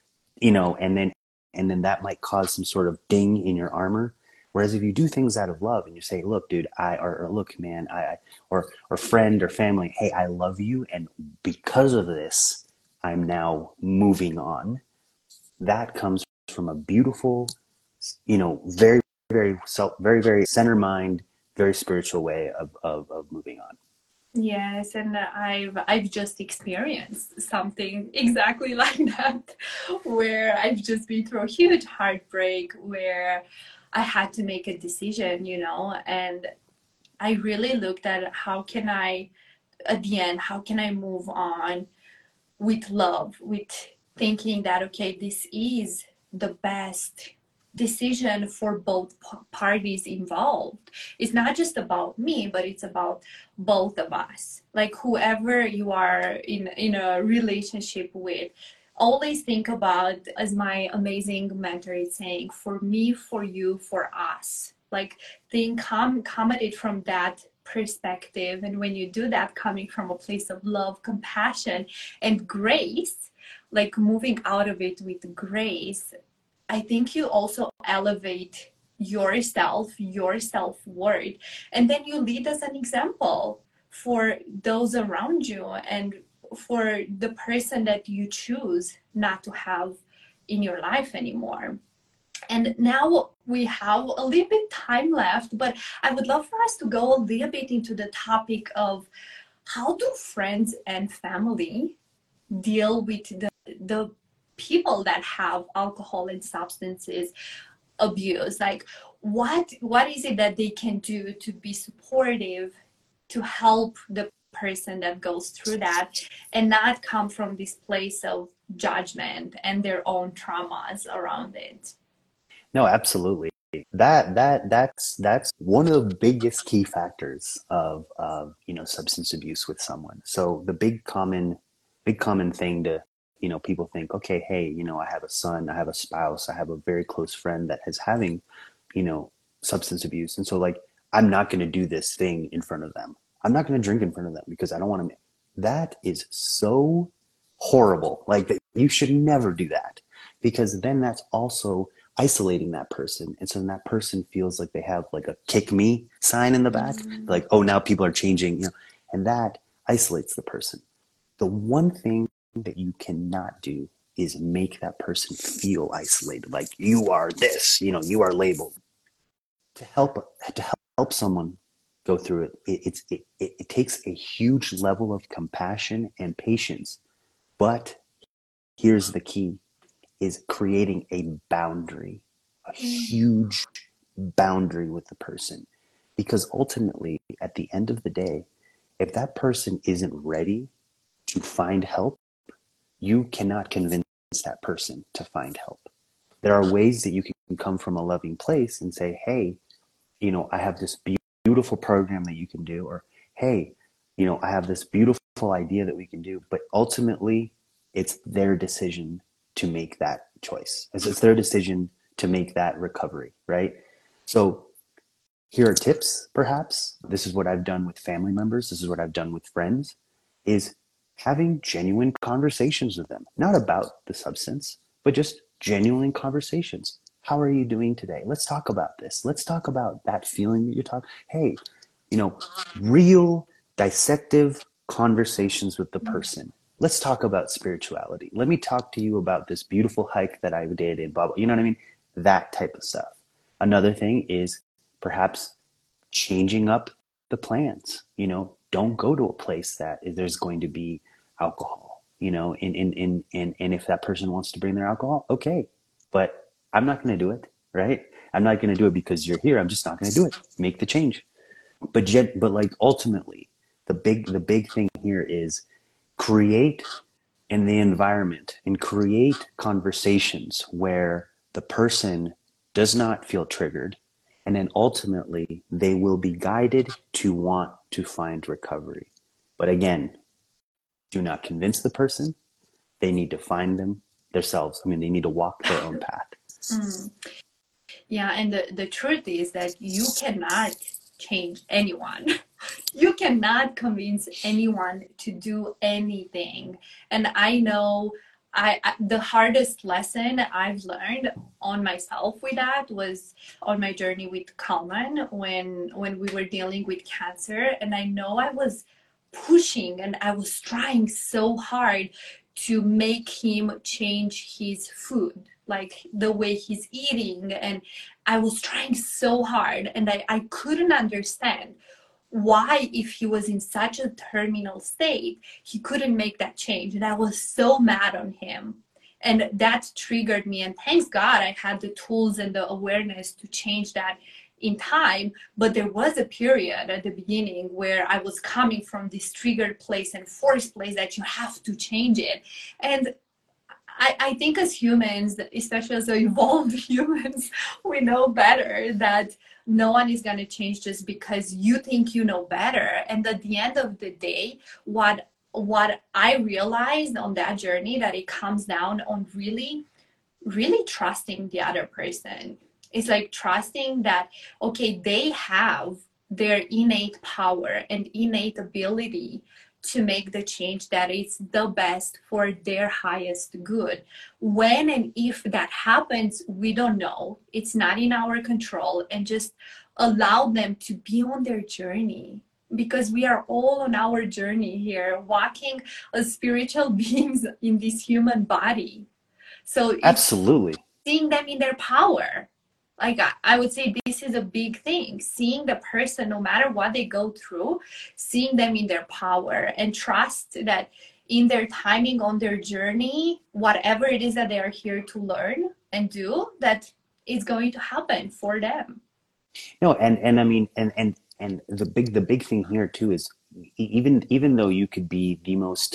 and then that might cause some sort of ding in your armor. Whereas if you do things out of love and you say, look, dude, or look, man, or friend or family, hey, I love you, and because of this, I'm now moving on. That comes from a beautiful, very, very very center mind, very spiritual way of moving on. Yes, and I've just experienced something exactly like that, where I've just been through a huge heartbreak, where I had to make a decision, and I really looked at how can I move on with love, with thinking that, okay, this is the best decision for both parties involved. It's not just about me, but it's about both of us. Like whoever you are in a relationship with, always think about, as my amazing mentor is saying, for me, for you, for us. Like come at it from that perspective. And when you do that, coming from a place of love, compassion, and grace, like moving out of it with grace, I think you also elevate yourself, your self-worth, and then you lead as an example for those around you and for the person that you choose not to have in your life anymore. And now we have a little bit time left, but I would love for us to go a little bit into the topic of how do friends and family deal with the people that have alcohol and substances abuse. Like what is it that they can do to be supportive, to help the person that goes through that, and not come from this place of judgment and their own traumas around it. No, absolutely. That's one of the biggest key factors of substance abuse with someone. So the big common thing to people think, okay, hey, I have a son, I have a spouse, I have a very close friend that is having substance abuse, and so like I'm not going to do this thing in front of them. I'm not going to drink in front of them because I don't want to. That is so horrible. Like that, you should never do that, because then that's also isolating that person. And so then that person feels like they have like a kick me sign in the back, like, oh, now people are changing, and that isolates the person. The one thing that you cannot do is make that person feel isolated, like you are this, you are labeled. To help someone go through it, it takes a huge level of compassion and patience. But here's the key, is creating a boundary, a huge boundary with the person. Because ultimately, at the end of the day, if that person isn't ready to find help, you cannot convince that person to find help. There are ways that you can come from a loving place and say, hey, I have this beautiful program that you can do, or hey, I have this beautiful idea that we can do. But ultimately, it's their decision to make that choice. It's their decision to make that recovery, right? So here are tips, perhaps. This is what I've done with family members. This is what I've done with friends, is having genuine conversations with them, not about the substance, but just genuine conversations. How are you doing today? Let's talk about this. Let's talk about that feeling that you're talking. Hey, real dissective conversations with the person. Let's talk about spirituality. Let me talk to you about this beautiful hike that I did in blah, blah. You know what I mean? That type of stuff. Another thing is perhaps changing up the plans. Don't go to a place that there's going to be alcohol, and if that person wants to bring their alcohol, okay, but I'm not going to do it, right? I'm not going to do it because you're here. I'm just not going to do it. Make the change. But like ultimately, the big thing here is create in the environment and create conversations where the person does not feel triggered, and then ultimately they will be guided to want to find recovery. But again, do not convince the person. They need to find them themselves. They need to walk their own path. Yeah, and the truth is that you cannot change anyone. You cannot convince anyone to do anything. And I know the hardest lesson I've learned on myself with that was on my journey with Kalman when we were dealing with cancer. And I know I was pushing and I was trying so hard to make him change his food, like the way he's eating. And I was trying so hard, and I couldn't understand why, if he was in such a terminal state, he couldn't make that change. And I was so mad on him. And that triggered me. And thanks God I had the tools and the awareness to change that in time. But there was a period at the beginning where I was coming from this triggered place and forced place that you have to change it. And I think as humans, especially as evolved humans, we know better that no one is going to change just because you think you know better. And at the end of the day, what I realized on that journey, that it comes down on really, really trusting the other person. It's like trusting that, okay, they have their innate power and innate ability to make the change that is the best for their highest good. When and if that happens, we don't know. It's not in our control, and just allow them to be on their journey, because we are all on our journey here, walking as spiritual beings in this human body. So absolutely, seeing them in their power. Like I would say this is a big thing, seeing the person, no matter what they go through, seeing them in their power, and trust that in their timing, on their journey, whatever it is that they are here to learn and do, that is going to happen for them. No, and I mean, and the big thing here too is even though you could be the most,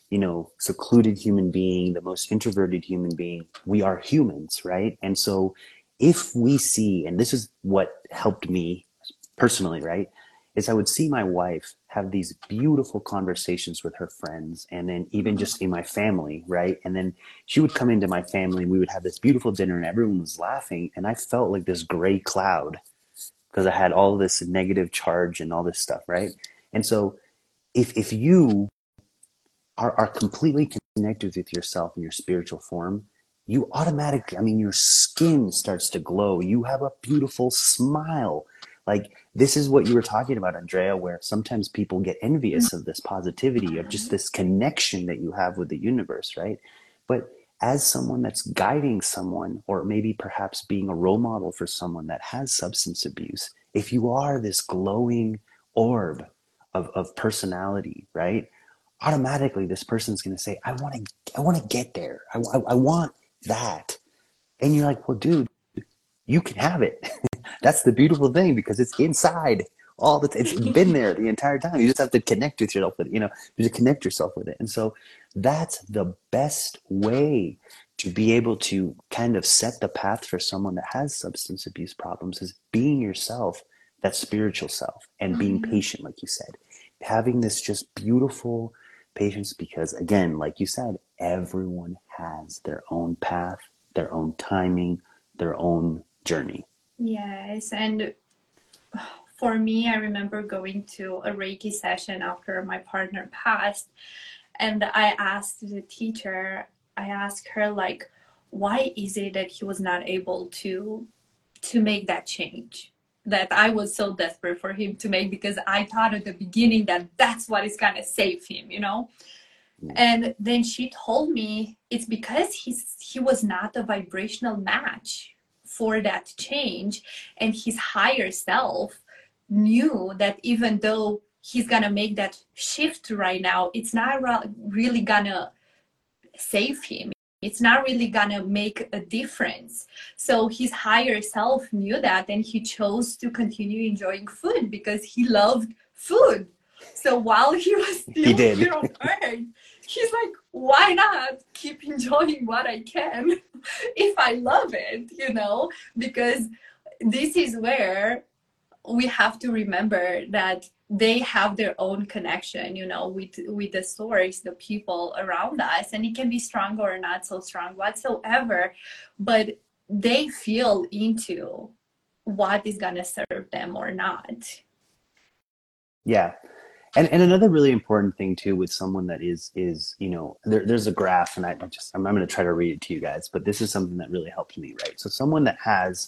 secluded human being, the most introverted human being. We are humans, right? And so if we see, and this is what helped me personally, right, is I would see my wife have these beautiful conversations with her friends, and then even just in my family, right? And then she would come into my family and we would have this beautiful dinner and everyone was laughing, and I felt like this gray cloud because I had all this negative charge and all this stuff, right? And so if you are completely connected with yourself in your spiritual form, you automatically, I mean, your skin starts to glow. You have a beautiful smile. Like, this is what you were talking about, Andrea, where sometimes people get envious of this positivity, of just this connection that you have with the universe, right? But as someone that's guiding someone, or maybe perhaps being a role model for someone that has substance abuse, if you are this glowing orb of personality, right? Automatically this person's going to say, I want to get there. I want that. And you're like, well, dude, you can have it. That's the beautiful thing, because it's inside all the it's been there the entire time. You just have to connect with yourself with it, you just connect yourself with it. And so that's the best way to be able to kind of set the path for someone that has substance abuse problems, is being yourself, that spiritual self, and being patient, like you said, having this just beautiful patience, because again, like you said, everyone has their own path, their own timing, their own journey. Yes, and for me, I remember going to a Reiki session after my partner passed, and I asked the teacher, I asked her, like, why is it that he was not able to make that change that I was so desperate for him to make, because I thought at the beginning that that's what is gonna save him, And then she told me it's because he was not a vibrational match for that change, and his higher self knew that even though he's gonna make that shift right now, it's not really gonna save him. It's not really gonna make a difference. So his higher self knew that, and he chose to continue enjoying food because he loved food. So while he was still here on earth, he's like, why not keep enjoying what I can if I love it, because this is where we have to remember that they have their own connection, with the source, the people around us, and it can be strong or not so strong whatsoever, but they feel into what is going to serve them or not. Yeah. And another really important thing too with someone that is there's a graph, and I'm going to try to read it to you guys, but this is something that really helped me, right? So someone that has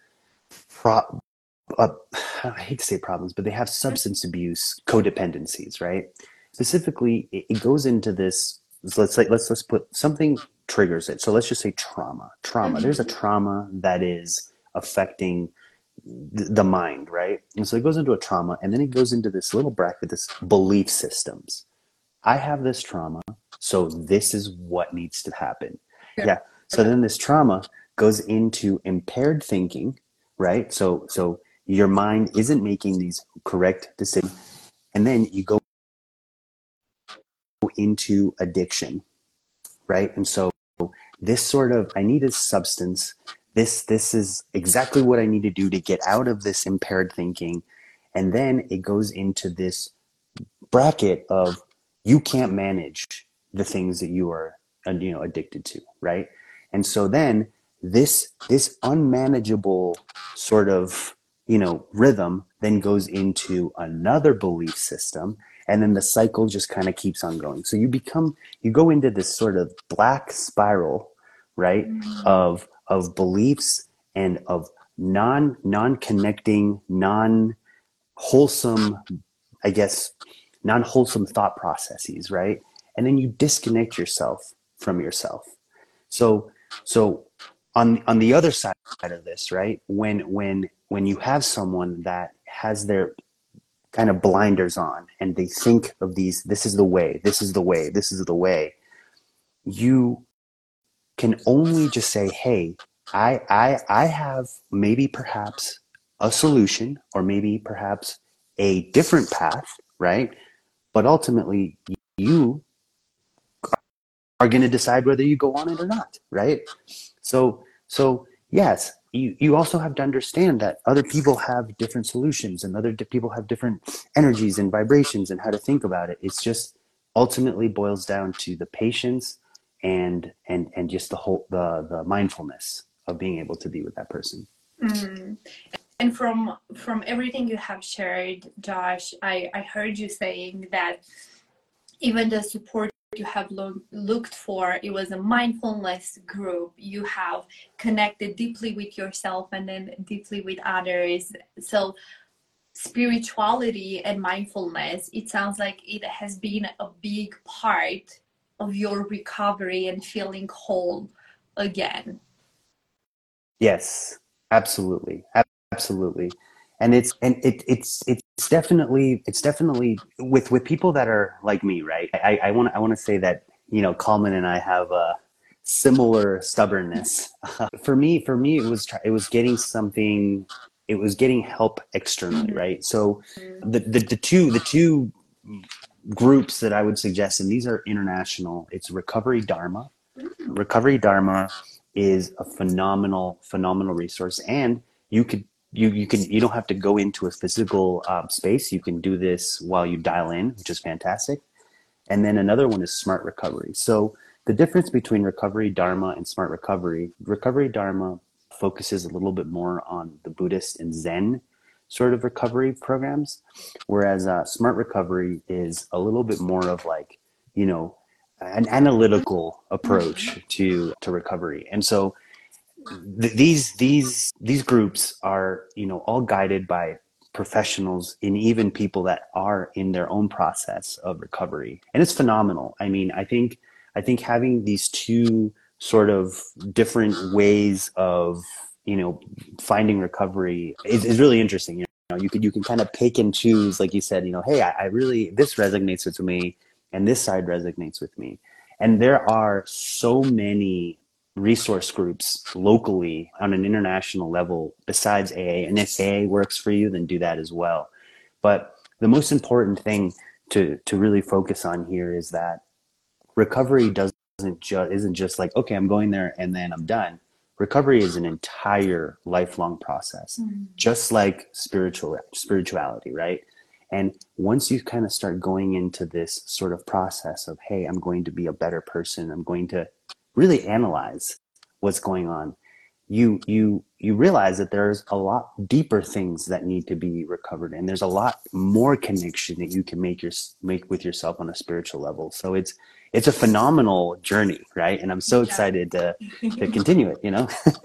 I hate to say problems, but they have substance abuse codependencies, right? Specifically, it goes into this. Let's put something triggers it. So let's just say trauma. Mm-hmm. There's a trauma that is affecting the mind, right? And so it goes into a trauma, and then it goes into this little bracket, this belief systems. I have this trauma, so this is what needs to happen. Sure. Yeah. So then this trauma goes into impaired thinking, right? So your mind isn't making these correct decisions, and then you go into addiction, right? And so this sort of, I need a substance. This is exactly what I need to do to get out of this impaired thinking. And then it goes into this bracket of you can't manage the things that you are addicted to, right? And so then this unmanageable sort of rhythm then goes into another belief system, and then the cycle just kind of keeps on going. So you go into this sort of black spiral, right? Mm-hmm. of beliefs and of non-connecting, non-wholesome, non-wholesome thought processes, right? And then you disconnect yourself from yourself. So on the other side of this, right? When you have someone that has their kind of blinders on and they think of these, this is the way, you can only just say, hey, I have maybe perhaps a solution, or maybe perhaps a different path, right? But ultimately, you are going to decide whether you go on it or not, right? So yes, you also have to understand that other people have different solutions, and other people have different energies and vibrations and how to think about it. It's just ultimately boils down to the patience and just the mindfulness of being able to be with that person. Mm. And from everything you have shared, Josh, I heard you saying that even the support you have looked for, it was a mindfulness group. You have connected deeply with yourself and then deeply with others. So spirituality and mindfulness, it sounds like it has been a big part of your recovery and feeling whole again. Yes, absolutely. Absolutely. And it's definitely with people that are like me, right? I want to say that, you know, Kalman and I have a similar stubbornness. For me it was getting help externally, right? So the two groups that I would suggest, and these are international, it's Recovery Dharma. Recovery Dharma is a phenomenal resource, and you don't have to go into a physical space. You can do this while you dial in, which is fantastic. And then another one is Smart Recovery. So the difference between Recovery Dharma and Smart Recovery Dharma focuses a little bit more on the Buddhist and Zen sort of recovery programs, whereas Smart Recovery is a little bit more of like, you know, an analytical approach to recovery. And so these groups are, you know, all guided by professionals and even people that are in their own process of recovery, and it's phenomenal. I mean, I think having these two sort of different ways of, you know, finding recovery is really interesting. You know, you can kind of pick and choose, like you said, you know, hey, I really, this resonates with me and this side resonates with me. And there are so many resource groups locally on an international level besides AA. And if AA works for you, then do that as well. But the most important thing to really focus on here is that recovery isn't just like, okay, I'm going there and then I'm done. Recovery is an entire lifelong process, just like spirituality, right? And once you kind of start going into this sort of process of, hey, I'm going to be a better person, I'm going to really analyze what's going on, you realize that there's a lot deeper things that need to be recovered, and there's a lot more connection that you can make with yourself on a spiritual level. So it's a phenomenal journey, right? And I'm so excited to continue it, you know.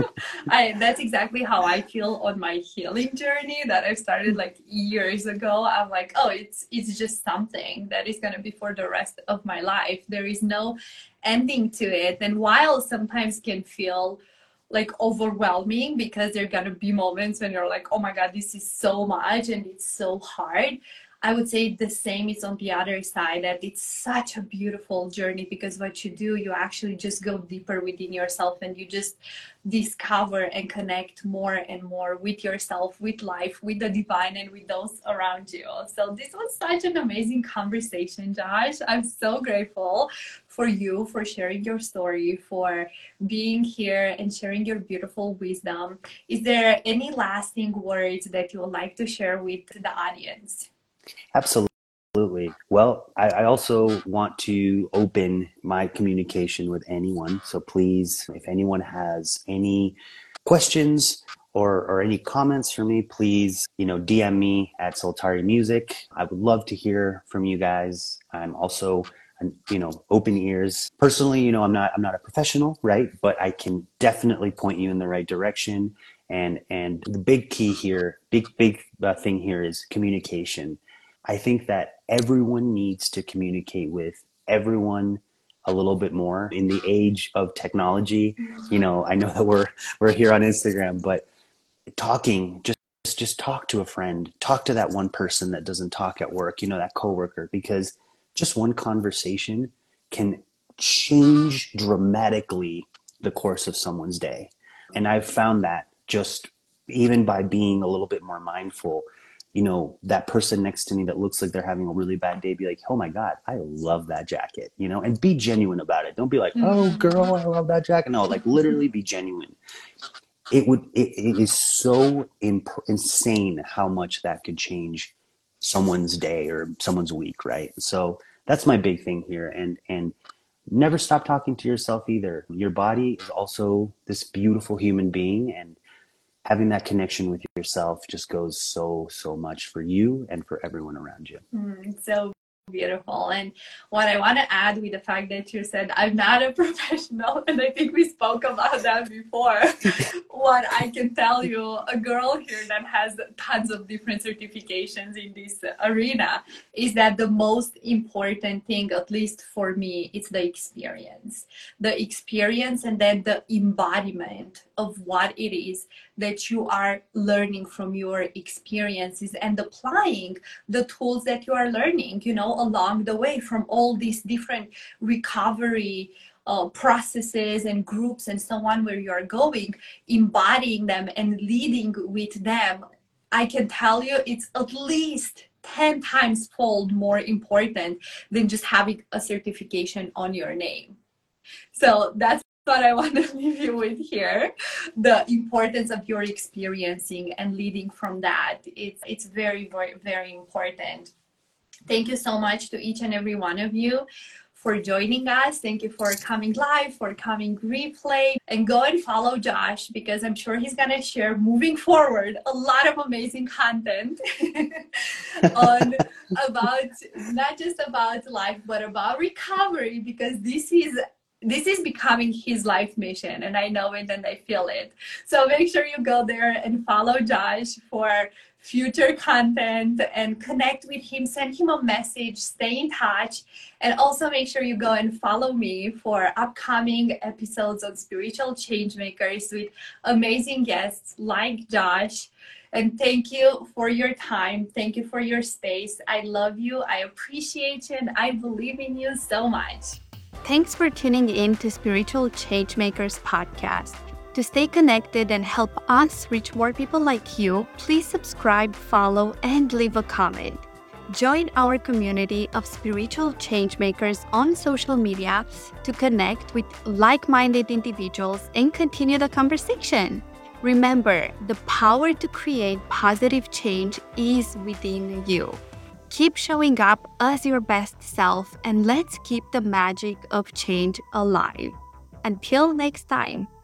That's exactly how I feel on my healing journey that I started like years ago. I'm like, oh, it's just something that is going to be for the rest of my life. There is no ending to it. And while sometimes can feel like overwhelming, because there are going to be moments when you're like, oh my God, this is so much and it's so hard, I would say the same is on the other side, that it's such a beautiful journey, because what you do, you actually just go deeper within yourself and you just discover and connect more and more with yourself, with life, with the divine, and with those around you. So this was such an amazing conversation, Josh. I'm so grateful for you, for sharing your story, for being here and sharing your beautiful wisdom. Is there any lasting words that you would like to share with the audience? Absolutely. Well, I also want to open my communication with anyone. So please, if anyone has any questions or any comments for me, please, you know, DM me at Soltari Music. I would love to hear from you guys. I'm also, you know, open ears. Personally, you know, I'm not a professional, right? But I can definitely point you in the right direction. And the big key here, big thing here is communication. I think that everyone needs to communicate with everyone a little bit more in the age of technology. You know, I know that we're here on Instagram, but talking, just talk to a friend, talk to that one person that doesn't talk at work, you know, that coworker, because just one conversation can change dramatically the course of someone's day. And I've found that just even by being a little bit more mindful, that person next to me that looks like they're having a really bad day, be like, oh my God, I love that jacket, and be genuine about it. Don't be like, oh girl, I love that jacket. No, like literally be genuine. It is so insane how much that could change someone's day or someone's week, right? So that's my big thing here. And never stop talking to yourself either. Your body is also this beautiful human being, and having that connection with yourself just goes so much for you and for everyone around you. So beautiful. And what I want to add with the fact that you said, I'm not a professional, and I think we spoke about that before. What I can tell you, a girl here that has tons of different certifications in this arena, is that the most important thing, at least for me, it's the experience. The experience, and then the embodiment of what it is that you are learning from your experiences, and applying the tools that you are learning, along the way, from all these different recovery processes and groups and so on, where you are going, embodying them and leading with them. I can tell you it's at least 10 times fold more important than just having a certification on your name. So that's what I want to leave you with here. The importance of your experiencing and leading from that. It's very, very, very important. Thank you so much to each and every one of you for joining us. Thank you for coming live, for coming replay, and go and follow Josh, because I'm sure he's going to share moving forward a lot of amazing content about not just about life, but about recovery, because this is becoming his life mission, and I know it and I feel it. So make sure you go there and follow Josh for future content and connect with him, send him a message, stay in touch, and also make sure you go and follow me for upcoming episodes on Spiritual Changemakers with amazing guests like Josh. And thank you for your time. Thank you for your space. I love you. I appreciate you, and I believe in you so much. Thanks for tuning in to Spiritual Changemakers podcast. To stay connected and help us reach more people like you, please subscribe, follow, and leave a comment. Join our community of spiritual changemakers on social media to connect with like-minded individuals and continue the conversation. Remember, the power to create positive change is within you. Keep showing up as your best self, and let's keep the magic of change alive. Until next time.